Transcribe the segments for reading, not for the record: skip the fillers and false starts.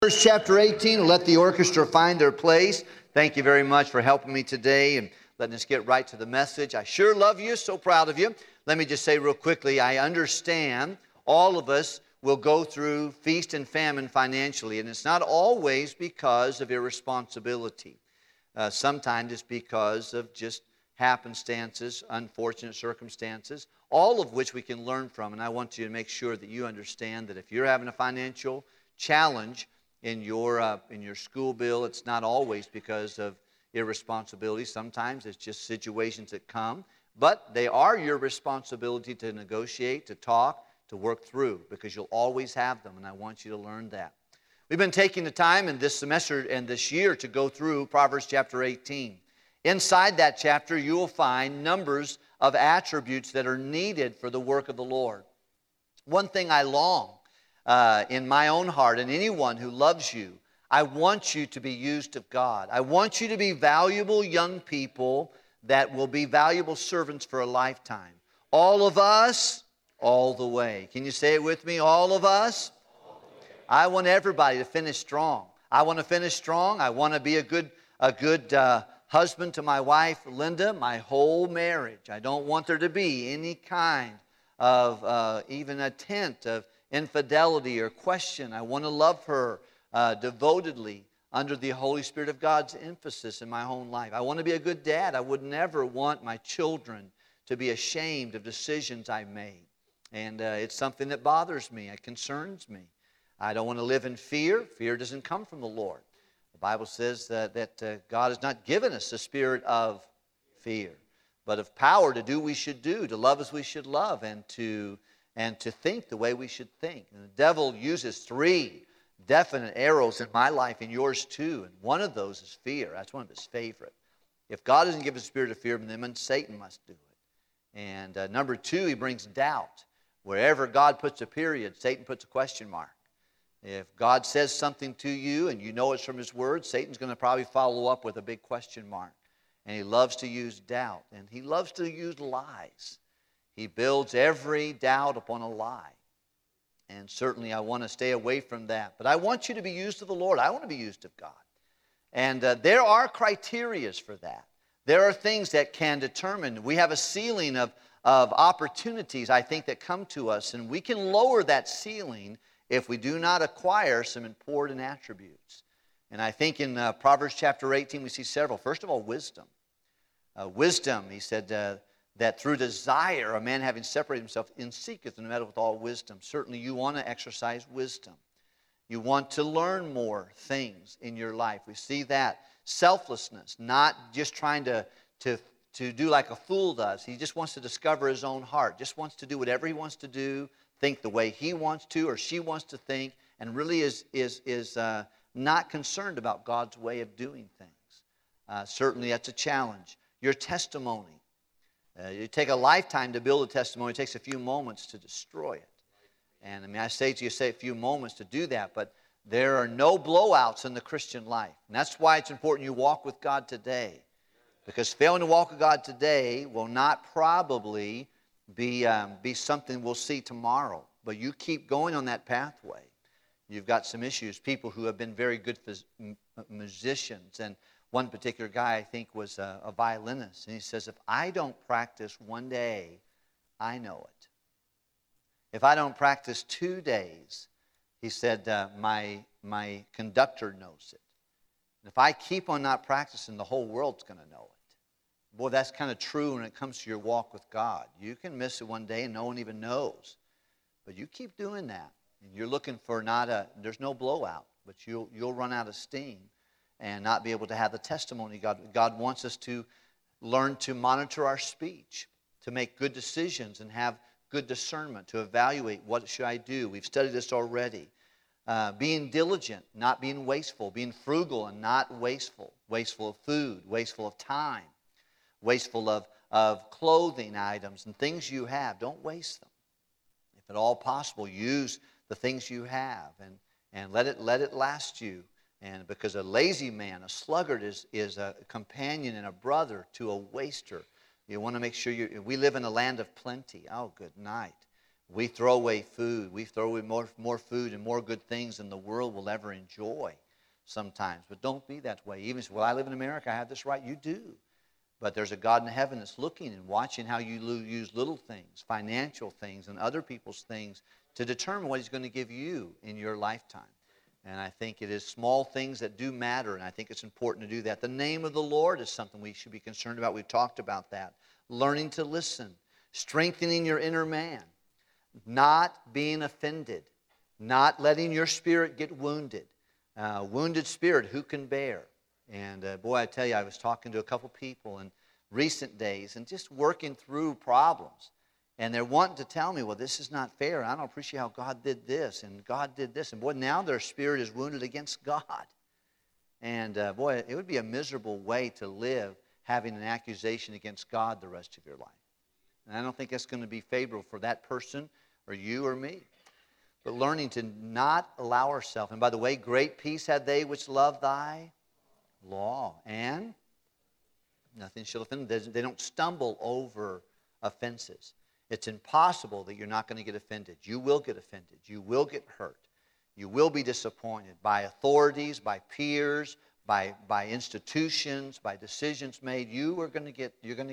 Verse chapter 18, let the orchestra find their place. Thank you very much for helping me today and letting us get right to the message. I sure love you, so proud of you. Let me just say real quickly, I understand all of us will go through feast and famine financially, and it's not always because of irresponsibility. Sometimes it's because of just happenstances, unfortunate circumstances, all of which we can learn from. And I want you to make sure that you understand that if you're having a financial challenge in your school bill, it's not always because of irresponsibility. Sometimes it's just situations that come. But they are your responsibility to negotiate, to talk, to work through, because you'll always have them, and I want you to learn that. We've been taking the time in this semester and this year to go through Proverbs chapter 18. Inside that chapter, you will find numbers of attributes that are needed for the work of the Lord. One thing I long in my own heart, and anyone who loves you, I want you to be used of God. I want you to be valuable young people that will be valuable servants for a lifetime. All of us, all the way. Can you say it with me? All of us? I want everybody to finish strong. I want to finish strong. I want to be a good husband to my wife, Linda, my whole marriage. I don't want there to be any kind of even a tint of infidelity or question. I want to love her devotedly under the Holy Spirit of God's emphasis in my own life. I want to be a good dad. I would never want my children to be ashamed of decisions I made. And it's something that bothers me. It concerns me. I don't want to live in fear. Fear doesn't come from the Lord. The Bible says that God has not given us a spirit of fear, but of power to do what we should do, to love as we should love, and to think the way we should think. And the devil uses 3 definite arrows in my life and yours too, and one of those is fear. That's one of his favorite. If God doesn't give us a spirit of fear, then Satan must do it. And number 2, he brings doubt. Wherever God puts a period, Satan puts a question mark. If God says something to you and you know it's from His Word, Satan's going to probably follow up with a big question mark. And he loves to use doubt, and he loves to use lies. He builds every doubt upon a lie. And certainly I want to stay away from that. But I want you to be used of the Lord. I want to be used of God. And there are criterias for that. There are things that can determine. We have a ceiling of opportunities, I think, that come to us. And we can lower that ceiling if we do not acquire some important attributes. And I think in Proverbs chapter 18 we see several. First of all, wisdom. Wisdom, he said, that through desire a man having separated himself seeketh and met with all wisdom. Certainly you want to exercise wisdom. You want to learn more things in your life. We see that. Selflessness, not just trying to do like a fool does. He just wants to discover his own heart, just wants to do whatever he wants to do, think the way he wants to or she wants to think, and really is not concerned about God's way of doing things. Certainly that's a challenge. Your testimony. You take a lifetime to build a testimony. It takes a few moments to destroy it. And I mean, I say to you, a few moments to do that, but there are no blowouts in the Christian life. And that's why it's important you walk with God today. Because failing to walk with God today will not probably be something we'll see tomorrow. But you keep going on that pathway. You've got some issues. People who have been very good musicians. And one particular guy, I think, was a violinist. And he says, if I don't practice one day, I know it. If I don't practice 2 days, he said, my conductor knows it. And if I keep on not practicing, the whole world's going to know it. Boy, that's kind of true when it comes to your walk with God. You can miss it one day and no one even knows. But you keep doing that. And you're looking for there's no blowout, but you'll run out of steam and not be able to have the testimony. God wants us to learn to monitor our speech, to make good decisions and have good discernment, to evaluate what should I do. We've studied this already. Being diligent, not being wasteful, being frugal and not wasteful, wasteful of food, wasteful of time, wasteful of clothing items and things you have. Don't waste them. If at all possible, use the things you have and let it last you. And because a lazy man, a sluggard, is a companion and a brother to a waster. You want to make sure we live in a land of plenty. Oh, good night. We throw away food. We throw away more food and more good things than the world will ever enjoy sometimes. But don't be that way. Even if, well, I live in America, I have this right. You do. But there's a God in heaven that's looking and watching how you use little things, financial things, and other people's things to determine what He's going to give you in your lifetime. And I think it is small things that do matter, and I think it's important to do that. The name of the Lord is something we should be concerned about. We've talked about that. Learning to listen, strengthening your inner man, not being offended, not letting your spirit get wounded. Wounded spirit, who can bear? And boy, I tell you, I was talking to a couple people in recent days and just working through problems. And they're wanting to tell me, well, this is not fair. I don't appreciate how God did this, and God did this. And boy, now their spirit is wounded against God. And boy, it would be a miserable way to live, having an accusation against God the rest of your life. And I don't think that's going to be favorable for that person or you or me. But learning to not allow ourselves. And by the way, great peace had they which love thy law. And nothing shall offend them. They don't stumble over offenses. It's impossible that you're not going to get offended. You will get offended. You will get hurt. You will be disappointed by authorities, by peers, by institutions, by decisions made. You're going to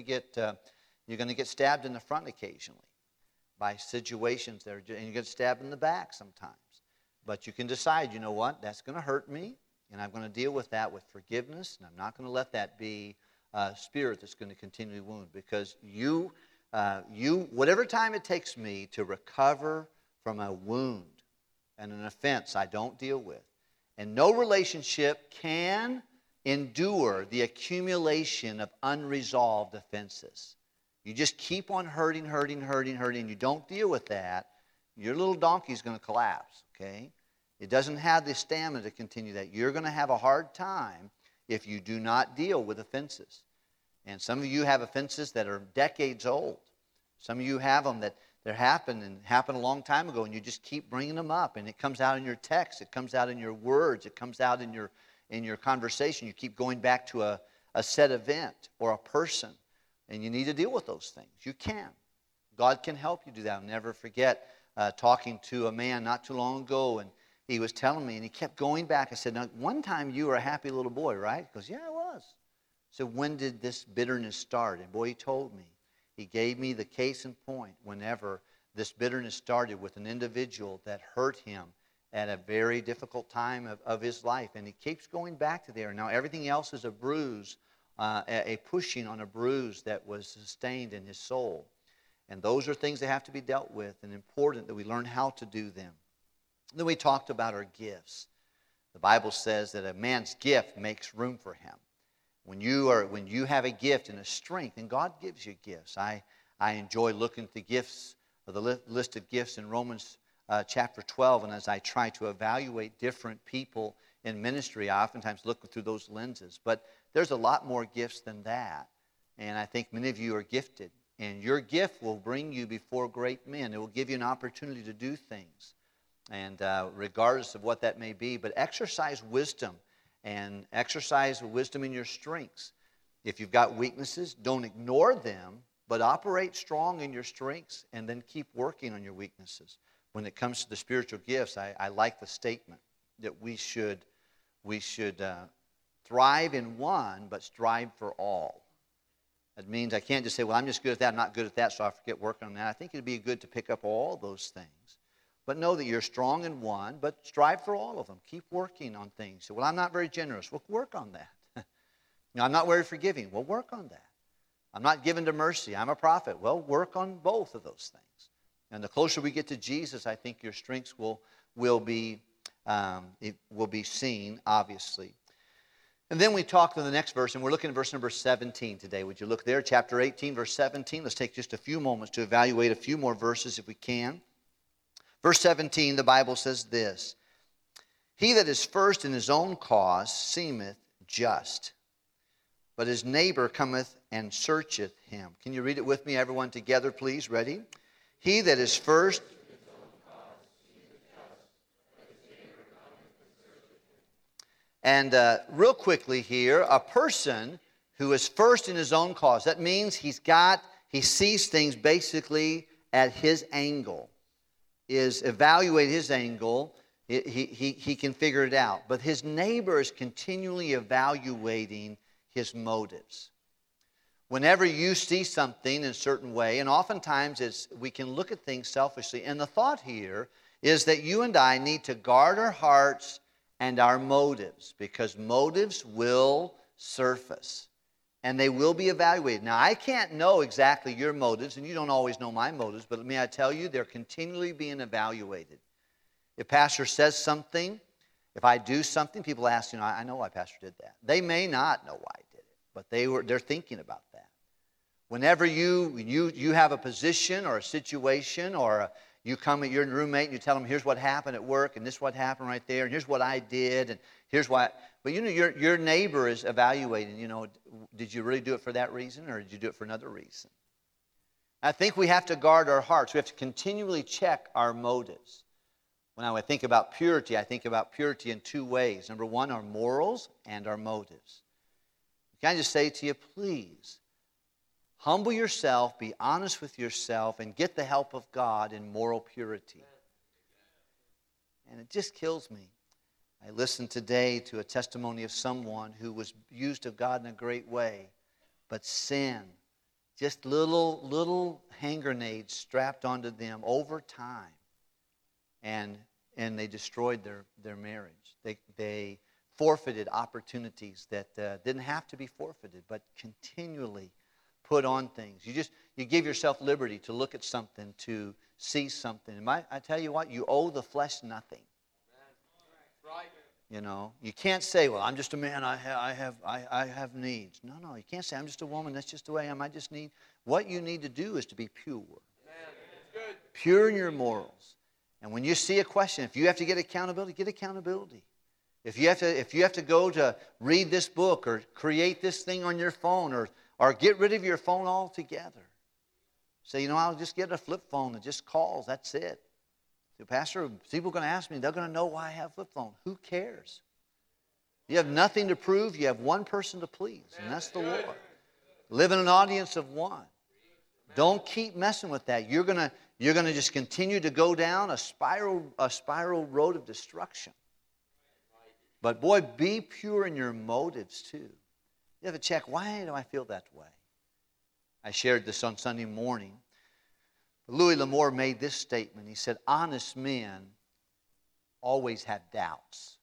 get stabbed in the front occasionally by situations and you get stabbed in the back sometimes. But you can decide, you know what, that's going to hurt me, and I'm going to deal with that with forgiveness, and I'm not going to let that be a spirit that's going to continually wound, because you, whatever time it takes me to recover from a wound and an offense I don't deal with, and no relationship can endure the accumulation of unresolved offenses. You just keep on hurting, and you don't deal with that, your little donkey's going to collapse, okay? It doesn't have the stamina to continue that. You're going to have a hard time if you do not deal with offenses. And some of you have offenses that are decades old. Some of you have them that happened a long time ago, and you just keep bringing them up, and it comes out in your text, it comes out in your words, it comes out in your conversation. You keep going back to a set event or a person. And you need to deal with those things. You can. God can help you do that. I'll never forget talking to a man not too long ago, and he was telling me, and he kept going back. I said, now, one time you were a happy little boy, right? He goes, yeah, I was. So when did this bitterness start? And boy, he told me. He gave me the case in point whenever this bitterness started with an individual that hurt him at a very difficult time of his life. And he keeps going back to there. Now everything else is a bruise, a pushing on a bruise that was sustained in his soul. And those are things that have to be dealt with, and important that we learn how to do them. Then we talked about our gifts. The Bible says that a man's gift makes room for him. When you have a gift and a strength, and God gives you gifts. I enjoy looking at the gifts, the list of gifts in Romans chapter 12, and as I try to evaluate different people in ministry, I oftentimes look through those lenses. But there's a lot more gifts than that, and I think many of you are gifted. And your gift will bring you before great men. It will give you an opportunity to do things, and regardless of what that may be. But exercise wisdom, and exercise wisdom in your strengths. If you've got weaknesses, don't ignore them, but operate strong in your strengths, and then keep working on your weaknesses. When it comes to the spiritual gifts, I like the statement that we should thrive in one, but strive for all. That means I can't just say, well, I'm just good at that, I'm not good at that, so I forget working on that. I think it'd be good to pick up all those things. But know that you're strong in one, but strive for all of them. Keep working on things. So, well, I'm not very generous. Well, work on that. I'm not very forgiving. Well, work on that. I'm not given to mercy. I'm a prophet. Well, work on both of those things. And the closer we get to Jesus, I think your strengths will be seen, obviously. And then we talk to the next verse, and we're looking at verse number 17 today. Would you look there, chapter 18, verse 17? Let's take just a few moments to evaluate a few more verses if we can. Verse 17, the Bible says this: He that is first in his own cause seemeth just, but his neighbor cometh and searcheth him. Can you read it with me, everyone, together, please? Ready? He that is first... And real quickly here, a person who is first in his own cause, that means he sees things basically at his angle. is evaluate his angle, he can figure it out. But his neighbor is continually evaluating his motives. Whenever you see something in a certain way, and oftentimes we can look at things selfishly, and the thought here is that you and I need to guard our hearts and our motives, because motives will surface and they will be evaluated. Now, I can't know exactly your motives, and you don't always know my motives, but may I tell you, they're continually being evaluated. If pastor says something, if I do something, people ask, I know why pastor did that. They may not know why I did it, but they're thinking about that. Whenever you have a position or a situation, or you come at your roommate and you tell them, here's what happened at work, and this is what happened right there, and here's what I did, and here's why. But your neighbor is evaluating, did you really do it for that reason, or did you do it for another reason? I think we have to guard our hearts. We have to continually check our motives. When I think about purity, I think about purity in two ways. Number one, our morals and our motives. Can I just say to you, please, humble yourself, be honest with yourself, and get the help of God in moral purity. And it just kills me. I listened today to a testimony of someone who was used of God in a great way, but sin, just little hand grenades strapped onto them over time, and they destroyed their marriage. They forfeited opportunities that didn't have to be forfeited, but continually put on things. You give yourself liberty to look at something, to see something. And I tell you what, you owe the flesh nothing. You can't say, well, I'm just a man, I have needs. No, you can't say, I'm just a woman, that's just the way I am. I just need, what you need to do is to be pure. Pure in your morals. And when you see a question, if you have to get accountability, get accountability. If you have to go to read this book or create this thing on your phone or get rid of your phone altogether. Say, I'll just get a flip phone that just calls. That's it. The pastor, people are going to ask me, they're going to know why I have a flip phone. Who cares? You have nothing to prove. You have one person to please, and that's the Lord. Live in an audience of one. Don't keep messing with that. You're going to just continue to go down a spiral road of destruction. But boy, be pure in your motives too. You have to check, why do I feel that way? I shared this on Sunday morning. Louis L'Amour made this statement. He said, honest men always have doubts.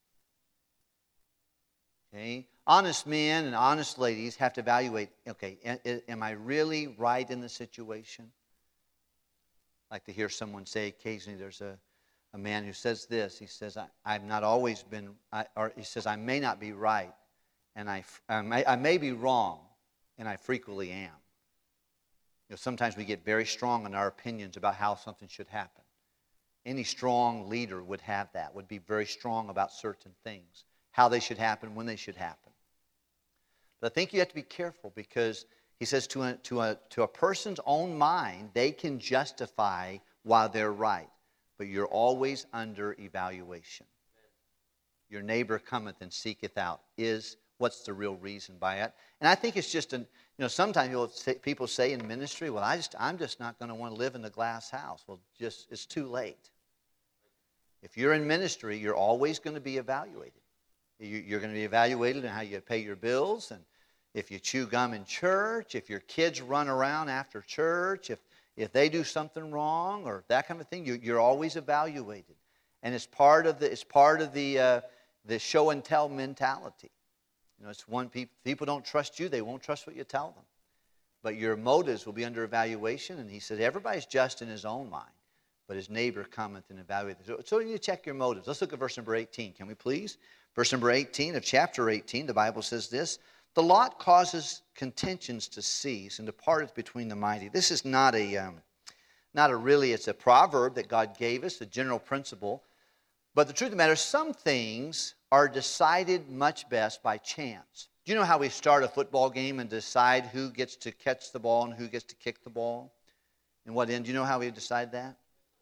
Okay? Honest men and honest ladies have to evaluate, okay, am I really right in the situation? I like to hear someone say occasionally, there's a man who says this. He says, I've not always been, or he says, I may not be right, and I may be wrong, and I frequently am. Sometimes we get very strong in our opinions about how something should happen. Any strong leader would have that, would be very strong about certain things, how they should happen, when they should happen. But I think you have to be careful, because he says to a person's own mind, they can justify while they're right, but you're always under evaluation. Your neighbor cometh and seeketh out. What's the real reason by it? And I think it's just sometimes people say in ministry, well, I'm just not going to want to live in the glass house. Well, it's too late. If you're in ministry, you're always going to be evaluated. You're going to be evaluated on how you pay your bills, and if you chew gum in church, if your kids run around after church, if they do something wrong or that kind of thing, you're always evaluated. And it's part of the show and tell mentality. It's one people don't trust you, they won't trust what you tell them. But your motives will be under evaluation. And he said, everybody's just in his own mind, but his neighbor cometh and evaluateth. So you need to check your motives. Let's look at verse number 18. Can we please? Verse number 18 of chapter 18, the Bible says this: the lot causes contentions to cease and departeth between the mighty. This is not it's a proverb that God gave us, a general principle. But the truth of the matter is, some things are decided much best by chance. Do you know how we start a football game and decide who gets to catch the ball and who gets to kick the ball? And what end? Do you know how we decide that?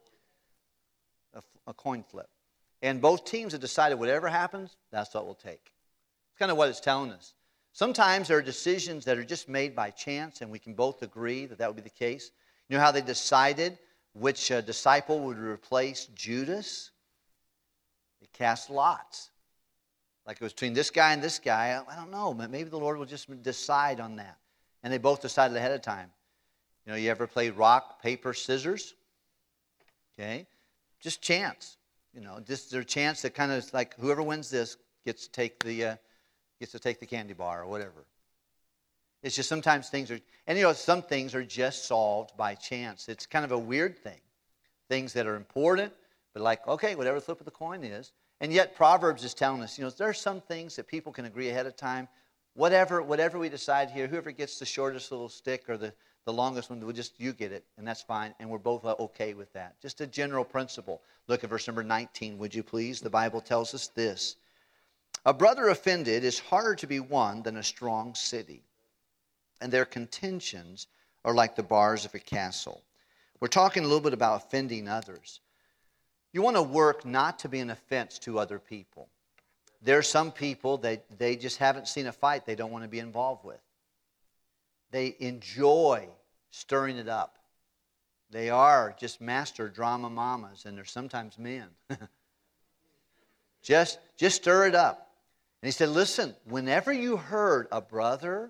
A coin flip. And both teams have decided whatever happens, that's what we'll take. It's kind of what it's telling us. Sometimes there are decisions that are just made by chance, and we can both agree that would be the case. You know how they decided which disciple would replace Judas. They cast lots. Like it was between this guy and this guy. I don't know, but maybe the Lord will just decide on that. And they both decided ahead of time. You know, you ever play rock, paper, scissors? Okay? Just chance. You know, just their chance that kind of like whoever wins this gets to take the candy bar or whatever. It's just sometimes things are, and you know, some things are just solved by chance. It's kind of a weird thing. Things that are important, but like, okay, whatever the flip of the coin is. And yet Proverbs is telling us, you know, there are some things that people can agree ahead of time. Whatever we decide here, whoever gets the shortest little stick or the longest one, you get it, and that's fine. And we're both okay with that. Just a general principle. Look at verse number 19, would you please? The Bible tells us this. A brother offended is harder to be won than a strong city, and their contentions are like the bars of a castle. We're talking a little bit about offending others. You want to work not to be an offense to other people. There are some people that they just haven't seen a fight they don't want to be involved with. They enjoy stirring it up. They are just master drama mamas, and they're sometimes men. Just stir it up. And he said, listen, whenever you heard a brother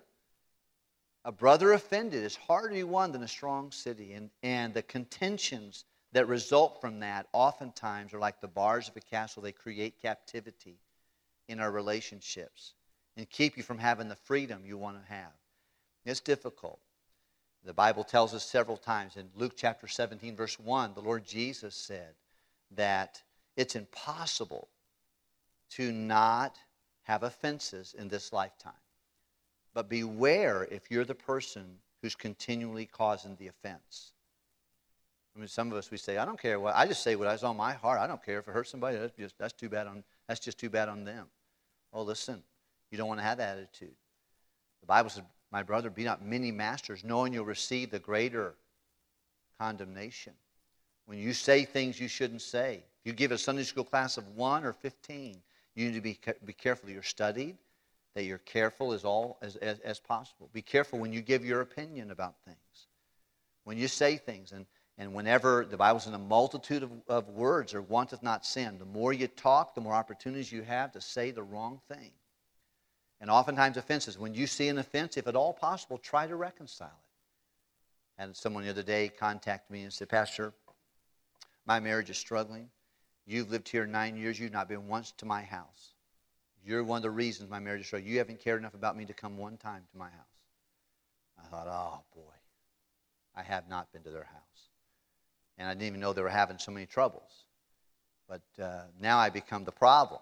offended is harder to be won than a strong city. And the contentions that result from that oftentimes are like the bars of a castle. They create captivity in our relationships and keep you from having the freedom you want to have. It's difficult. The Bible tells us several times in Luke chapter 17, verse 1, the Lord Jesus said that it's impossible to not have offenses in this lifetime. But beware if you're the person who's continually causing the offense. I mean, some of us, we say, I don't care what, I just say what is on my heart. I don't care if it hurts somebody. That's just too bad on them. Oh, listen, you don't want to have that attitude. The Bible says, my brother, be not many masters, knowing you'll receive the greater condemnation. When you say things you shouldn't say, if you give a Sunday school class of 1 or 15, you need to be careful that you're studied, that you're careful as possible. Be careful when you give your opinion about things. When you say things, and whenever, the Bible says, in a multitude of words there wanteth not sin. The more you talk, the more opportunities you have to say the wrong thing. And oftentimes offenses, when you see an offense, if at all possible, try to reconcile it. I had someone the other day contact me and said, Pastor, my marriage is struggling. You've lived here 9 years. You've not been once to my house. You're one of the reasons my marriage is struggling. You haven't cared enough about me to come one time to my house. I thought, oh boy, I have not been to their house. And I didn't even know they were having so many troubles. But now I become the problem.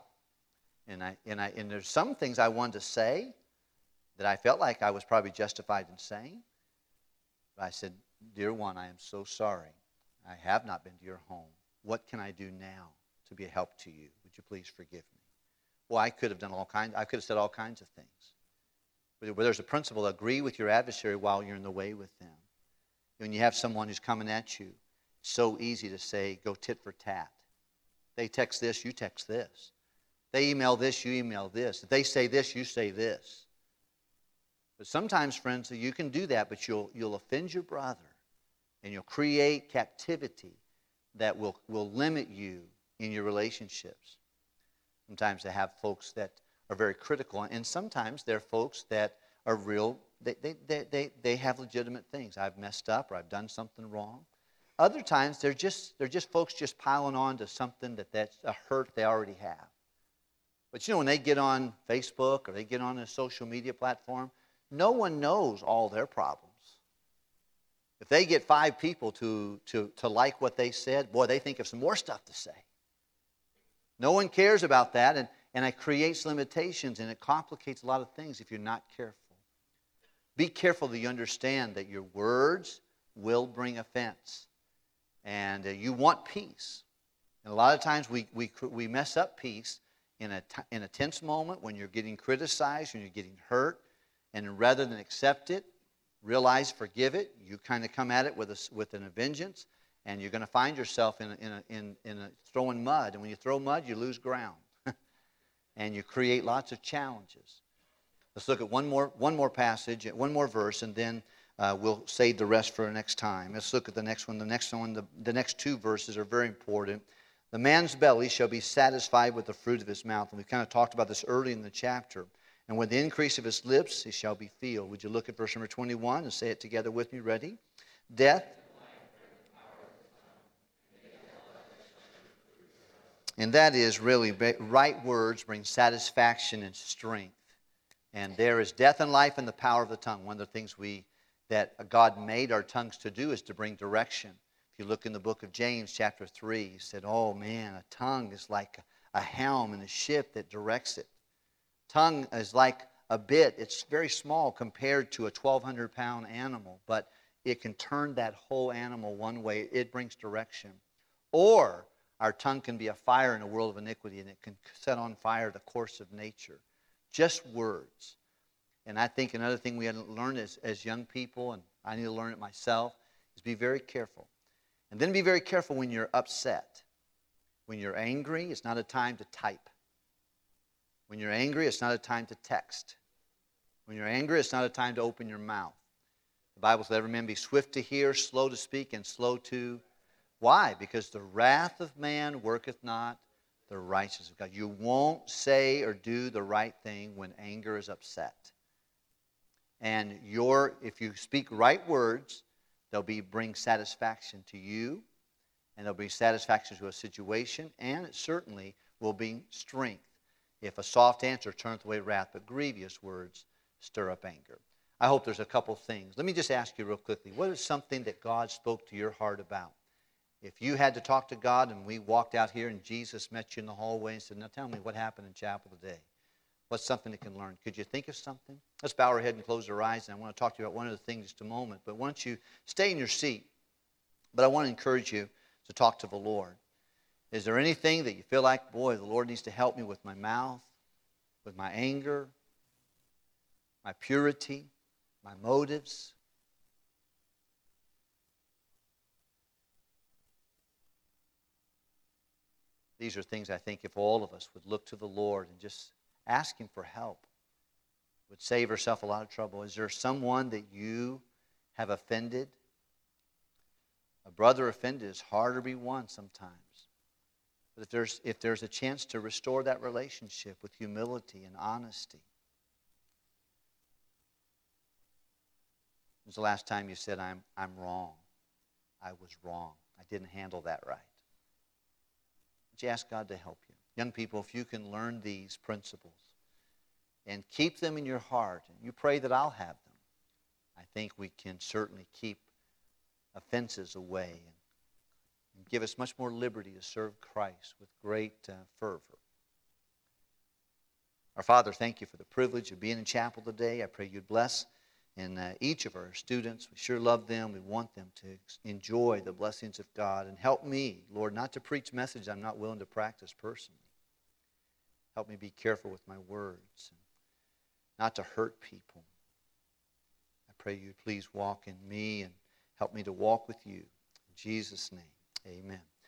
And there's some things I wanted to say that I felt like I was probably justified in saying. But I said, dear one, I am so sorry. I have not been to your home. What can I do now to be a help to you? Would you please forgive me? Well, I could have said all kinds of things. But there's a principle, agree with your adversary while you're in the way with them. When you have someone who's coming at you, it's so easy to say, go tit for tat. They text this, you text this. They email this, you email this. If they say this, you say this. But sometimes, friends, you can do that, but you'll offend your brother, and you'll create captivity that will limit you in your relationships. Sometimes they have folks that are very critical, and sometimes they're folks that are real. They have legitimate things. I've messed up, or I've done something wrong. Other times they're just folks just piling on to something that's a hurt they already have. But you know, when they get on Facebook or they get on a social media platform, no one knows all their problems. If they get 5 people to like what they said, boy, they think of some more stuff to say. No one cares about that, and it creates limitations, and it complicates a lot of things if you're not careful. Be careful that you understand that your words will bring offense, and you want peace. And a lot of times we mess up peace in a tense moment when you're getting criticized, when you're getting hurt, and rather than accept it, realize, forgive it, you kind of come at it with a vengeance, and you're going to find yourself in throwing mud. And when you throw mud, you lose ground, and you create lots of challenges. Let's look at one more passage, one more verse, and then We'll save the rest for next time. Let's look at the next one. The next two verses are very important. The man's belly shall be satisfied with the fruit of his mouth. And we kind of talked about this early in the chapter. And with the increase of his lips, he shall be filled. Would you look at verse number 21 and say it together with me? Ready? Death. And that is really right words bring satisfaction and strength. And there is death and life in the power of the tongue. One of the things that God made our tongues to do is to bring direction. If you look in the book of James, chapter 3, he said, oh man, a tongue is like a helm in a ship that directs it. Tongue is like a bit. It's very small compared to a 1,200-pound animal, but it can turn that whole animal one way. It brings direction. Or our tongue can be a fire in a world of iniquity, and it can set on fire the course of nature. Just words. And I think another thing we had to learn as young people, and I need to learn it myself, is be very careful. And then be very careful when you're upset. When you're angry, it's not a time to type. When you're angry, it's not a time to text. When you're angry, it's not a time to open your mouth. The Bible says, every man be swift to hear, slow to speak, and slow to... Why? Because the wrath of man worketh not the righteousness of God. You won't say or do the right thing when anger is upset. And if you speak right words, they'll bring satisfaction to you, and they'll bring satisfaction to a situation, and it certainly will bring strength. If a soft answer turneth away wrath, but grievous words stir up anger. I hope there's a couple things. Let me just ask you real quickly, what is something that God spoke to your heart about? If you had to talk to God and we walked out here and Jesus met you in the hallway and said, now tell me what happened in chapel today. What's something that can learn? Could you think of something? Let's bow our head and close our eyes, and I want to talk to you about one of the things in just a moment. But why don't you stay in your seat? But I want to encourage you to talk to the Lord. Is there anything that you feel like, boy, the Lord needs to help me with my mouth, with my anger, my purity, my motives? These are things I think if all of us would look to the Lord and just ask Him for help, would save ourselves a lot of trouble. Is there someone that you have offended? A brother offended is hard to be won sometimes. But if there's a chance to restore that relationship with humility and honesty. When's the last time you said, I'm wrong? I was wrong. I didn't handle that right. Would you ask God to help you? Young people, if you can learn these principles and keep them in your heart, and you pray that I'll have them, I think we can certainly keep offenses away and give us much more liberty to serve Christ with great fervor. Our Father, thank you for the privilege of being in chapel today. I pray you'd bless each of our students. We sure love them. We want them to enjoy the blessings of God. And help me, Lord, not to preach messages I'm not willing to practice personally. Help me be careful with my words and not to hurt people. I pray you please walk in me and help me to walk with you. In Jesus' name, amen.